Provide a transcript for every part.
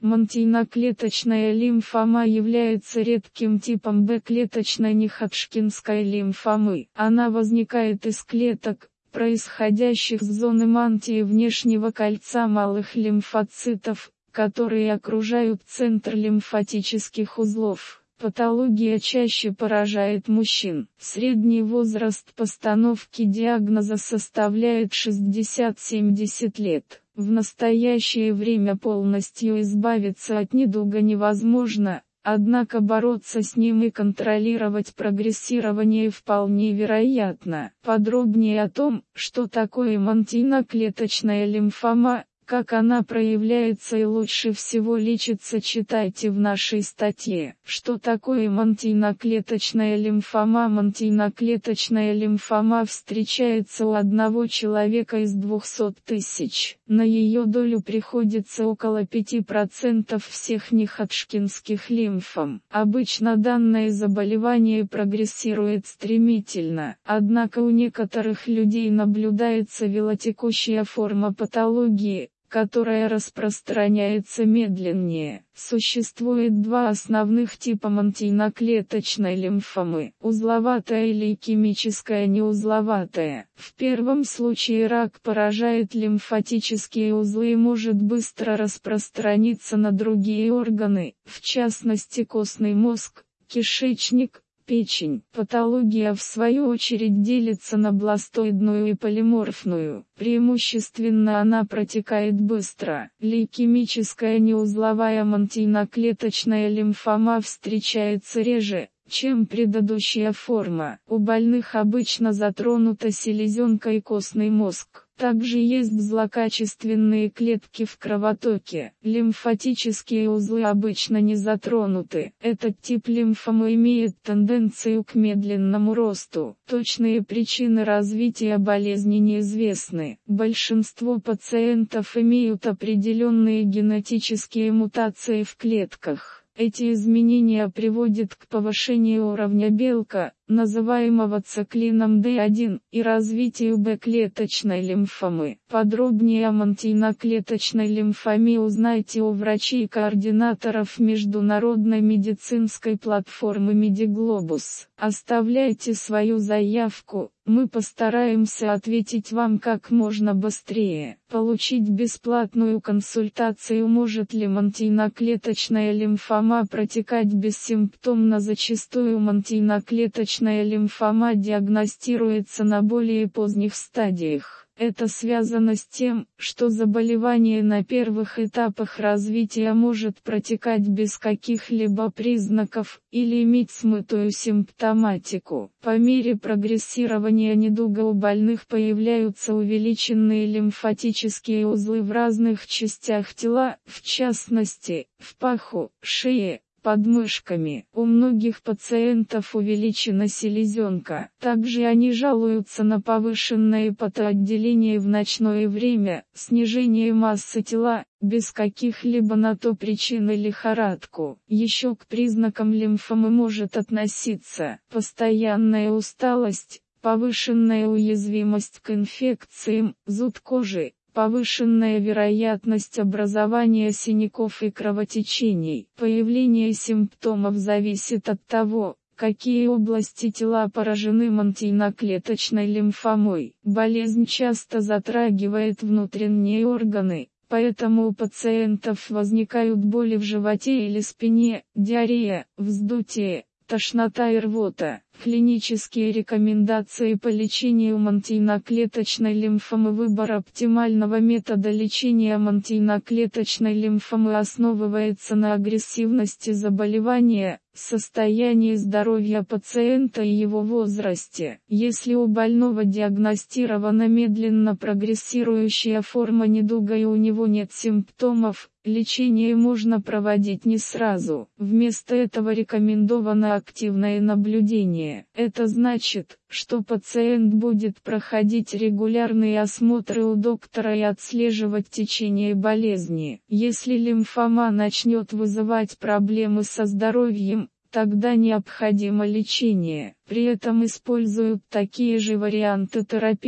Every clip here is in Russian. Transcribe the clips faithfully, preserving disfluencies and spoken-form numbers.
Мантийноклеточная лимфома является редким типом Б-клеточной неходжкинской лимфомы. Она возникает из клеток, происходящих с зоны мантии внешнего кольца малых лимфоцитов, которые окружают центр лимфатических узлов. Патология чаще поражает мужчин. Средний возраст постановки диагноза составляет шестьдесят-семьдесят лет. В настоящее время полностью избавиться от недуга невозможно, однако бороться с ним и контролировать прогрессирование вполне вероятно. Подробнее о том, что такое мантийноклеточная лимфома, как она проявляется и лучше всего лечится, читайте в нашей статье. Что такое мантийноклеточная лимфома? Мантийноклеточная лимфома встречается у одного человека из двухсот тысяч. На ее долю приходится около пяти процентов всех неходжкинских лимфом. Обычно данное заболевание прогрессирует стремительно, однако у некоторых людей наблюдается велотекущая форма патологии, которая распространяется медленнее. Существует два основных типа мантийноклеточной лимфомы: узловатая и лейкемическая неузловатая. В первом случае рак поражает лимфатические узлы и может быстро распространиться на другие органы, в частности костный мозг, кишечник, печень. Патология в свою очередь делится на бластоидную и полиморфную. Преимущественно она протекает быстро. Лейкемическая неузловая мантийноклеточная лимфома встречается реже, чем предыдущая форма. У больных обычно затронута селезенка и костный мозг. Также есть злокачественные клетки в кровотоке. Лимфатические узлы обычно не затронуты. Этот тип лимфомы имеет тенденцию к медленному росту. Точные причины развития болезни неизвестны. Большинство пациентов имеют определенные генетические мутации в клетках. Эти изменения приводят к повышению уровня белка, называемого циклином дэ один, и развитию Б-клеточной лимфомы. Подробнее о мантийноклеточной лимфоме узнайте у врачей и координаторов международной медицинской платформы Медиглобус. Оставляйте свою заявку, мы постараемся ответить вам как можно быстрее. Получить бесплатную консультацию. Может ли мантийноклеточная лимфома протекать бессимптомно? Зачастую мантийноклеточная лимфома диагностируется на более поздних стадиях. Это связано с тем, что заболевание на первых этапах развития может протекать без каких-либо признаков, или иметь смытую симптоматику. По мере прогрессирования недуга у больных появляются увеличенные лимфатические узлы в разных частях тела, в частности, в паху, шее, под мышками. У многих пациентов увеличена селезенка. Также они жалуются на повышенное потоотделение в ночное время, снижение массы тела, без каких-либо на то причин и лихорадку. Еще к признакам лимфомы может относиться постоянная усталость, повышенная уязвимость к инфекциям, зуд кожи, повышенная вероятность образования синяков и кровотечений. Появление симптомов зависит от того, какие области тела поражены мантийноклеточной лимфомой. Болезнь часто затрагивает внутренние органы, поэтому у пациентов возникают боли в животе или спине, диарея, вздутие, тошнота и рвота. Клинические рекомендации по лечению мантийноклеточной лимфомы. Выбор оптимального метода лечения мантийноклеточной лимфомы основывается на агрессивности заболевания, состоянии здоровья пациента и его возрасте. Если у больного диагностирована медленно прогрессирующая форма недуга и у него нет симптомов, лечение можно проводить не сразу. Вместо этого рекомендовано активное наблюдение. Это значит, что пациент будет проходить регулярные осмотры у доктора и отслеживать течение болезни. Если лимфома начнет вызывать проблемы со здоровьем, тогда необходимо лечение. При этом используют такие же варианты терапии,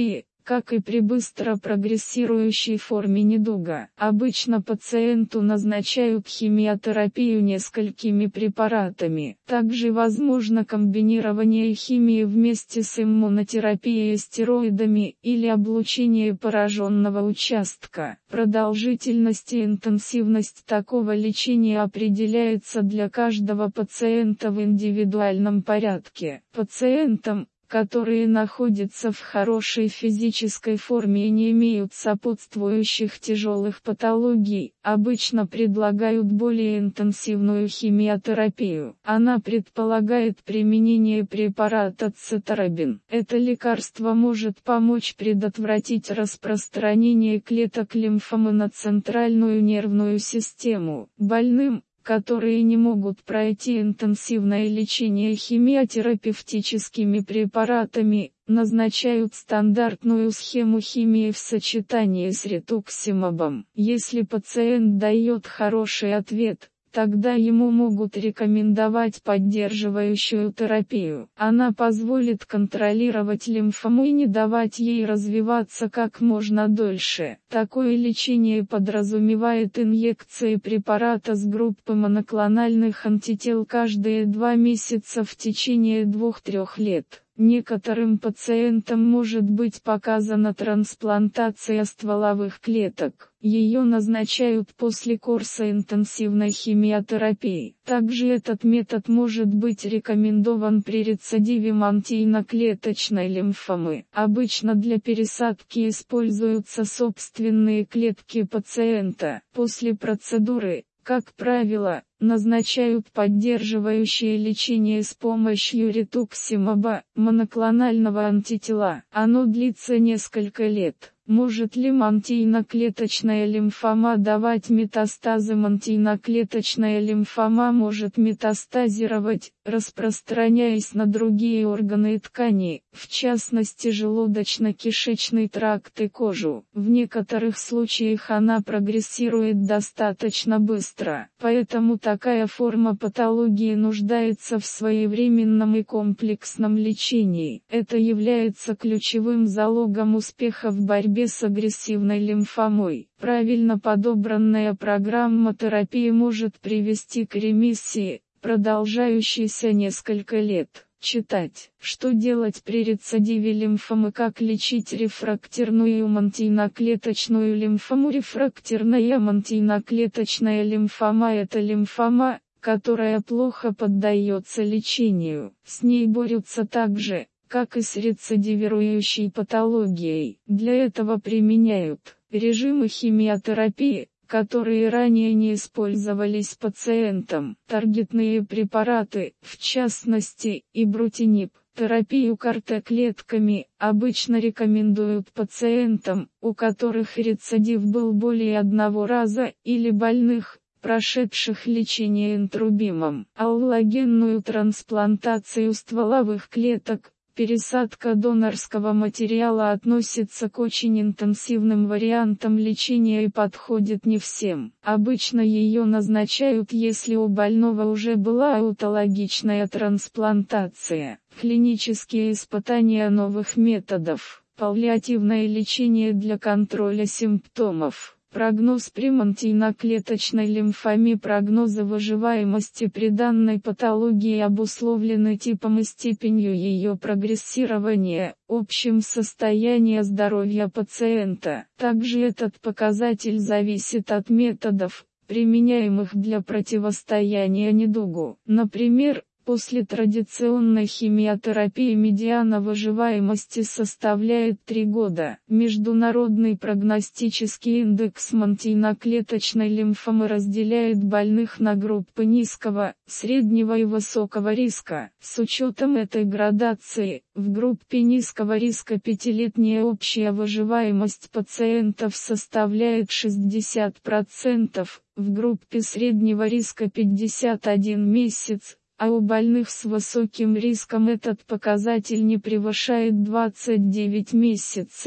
как и при быстро прогрессирующей форме недуга. Обычно пациенту назначают химиотерапию несколькими препаратами. Также возможно комбинирование химии вместе с иммунотерапией стероидами или облучение пораженного участка. Продолжительность и интенсивность такого лечения определяется для каждого пациента в индивидуальном порядке. Пациентам, которые находятся в хорошей физической форме и не имеют сопутствующих тяжелых патологий, обычно предлагают более интенсивную химиотерапию. Она предполагает применение препарата цитарабин. Это лекарство может помочь предотвратить распространение клеток лимфомы на центральную нервную систему. Больным, которые не могут пройти интенсивное лечение химиотерапевтическими препаратами, назначают стандартную схему химии в сочетании с ритуксимабом. Если пациент дает хороший ответ, тогда ему могут рекомендовать поддерживающую терапию. Она позволит контролировать лимфому и не давать ей развиваться как можно дольше. Такое лечение подразумевает инъекции препарата с группы моноклональных антител каждые два месяца в течение двух-трех лет. Некоторым пациентам может быть показана трансплантация стволовых клеток. Ее назначают после курса интенсивной химиотерапии. Также этот метод может быть рекомендован при рецидиве мантийно-клеточной лимфомы. Обычно для пересадки используются собственные клетки пациента. После процедуры, как правило, назначают поддерживающее лечение с помощью ритуксимаба, моноклонального антитела. Оно длится несколько лет. Может ли мантийно-клеточная лимфома давать метастазы? Мантийно-клеточная лимфома может метастазировать, распространяясь на другие органы и ткани, в частности желудочно-кишечный тракт и кожу. В некоторых случаях она прогрессирует достаточно быстро, поэтому такая форма патологии нуждается в своевременном и комплексном лечении. Это является ключевым залогом успеха в борьбе с агрессивной лимфомой. Правильно подобранная программа терапии может привести к ремиссии, продолжающейся несколько лет. Читать. Что делать при рецидиве лимфомы? Как лечить рефрактерную мантийно-клеточную лимфому? Рефрактерная мантийно-клеточная лимфома – это лимфома, которая плохо поддается лечению. С ней борются так же, как и с рецидивирующей патологией. Для этого применяют режимы химиотерапии, которые ранее не использовались пациентом, таргетные препараты, в частности, ibrutinib. Терапию КАР-Т-клетками обычно рекомендуют пациентам, у которых рецидив был более одного раза, или больных, прошедших лечение интрубимом. Аллогенную трансплантацию стволовых клеток. Пересадка донорского материала относится к очень интенсивным вариантам лечения и подходит не всем. Обычно ее назначают, если у больного уже была аутологичная трансплантация. Клинические испытания новых методов. Паллиативное лечение для контроля симптомов. Прогноз при мантийно-клеточной лимфоме. Прогнозы выживаемости при данной патологии обусловлены типом и степенью ее прогрессирования, общим состоянием здоровья пациента. Также этот показатель зависит от методов, применяемых для противостояния недугу. Например, после традиционной химиотерапии медиана выживаемости составляет три года. Международный прогностический индекс мантийно-клеточной лимфомы разделяет больных на группы низкого, среднего и высокого риска. С учетом этой градации, в группе низкого риска пятилетняя общая выживаемость пациентов составляет шестьдесят процентов, в группе среднего риска пятьдесят один месяц, а у больных с высоким риском этот показатель не превышает двадцать девять месяцев.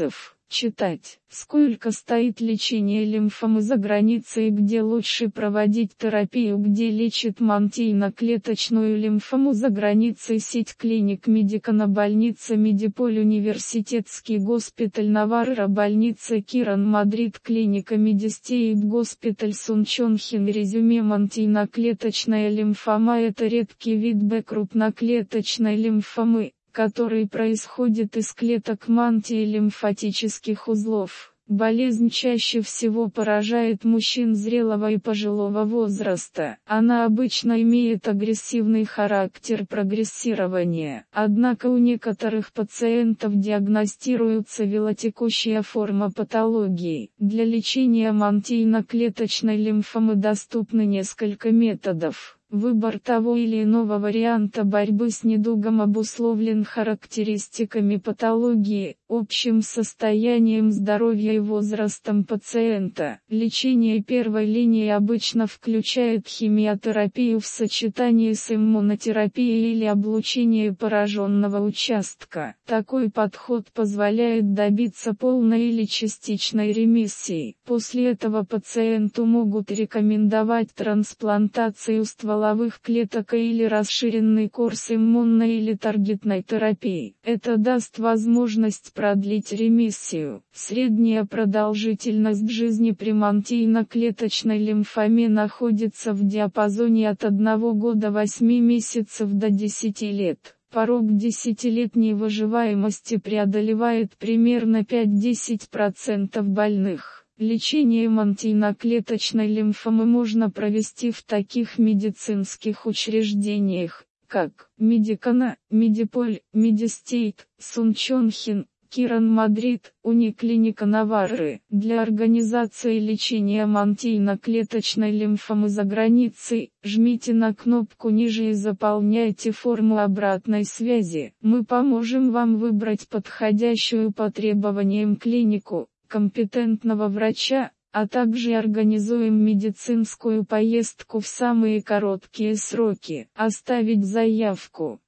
Читать. Сколько стоит лечение лимфомы за границей и где лучше проводить терапию, где лечит мантийно-клеточную лимфому за границей. Сеть клиник Медикана, больница Медиполь, университетский госпиталь Наварра, больница Киран, Мадрид, клиника Медистейт, госпиталь Сунчонхин. Резюме: мантийно-клеточная лимфома – это редкий вид Б крупноклеточной лимфомы, который происходит из клеток мантии лимфатических узлов. Болезнь чаще всего поражает мужчин зрелого и пожилого возраста. Она обычно имеет агрессивный характер прогрессирования. Однако у некоторых пациентов диагностируется велотекущая форма патологии. Для лечения мантийно-клеточной лимфомы доступны несколько методов. Выбор того или иного варианта борьбы с недугом обусловлен характеристиками патологии, общим состоянием здоровья и возрастом пациента. Лечение первой линии обычно включает химиотерапию в сочетании с иммунотерапией или облучение пораженного участка. Такой подход позволяет добиться полной или частичной ремиссии. После этого пациенту могут рекомендовать трансплантацию стволовых клеток или расширенный курс иммунной или таргетной терапии. Это даст возможность продлить ремиссию. Средняя продолжительность жизни при мантийно-клеточной лимфоме находится в диапазоне от одного года восьми месяцев до десяти лет. Порог десятилетней выживаемости преодолевает примерно пять-десять процентов больных. Лечение мантийно-клеточной лимфомы можно провести в таких медицинских учреждениях, как Медикана, Медиполь, Медистейт, Сунчонхин, Киран, Мадрид, Униклиника Наварры. Для организации лечения мантийно-клеточной лимфомы за границей, жмите на кнопку ниже и заполняйте форму обратной связи. Мы поможем вам выбрать подходящую по требованиям клинику, компетентного врача, а также организуем медицинскую поездку в самые короткие сроки. Оставить заявку.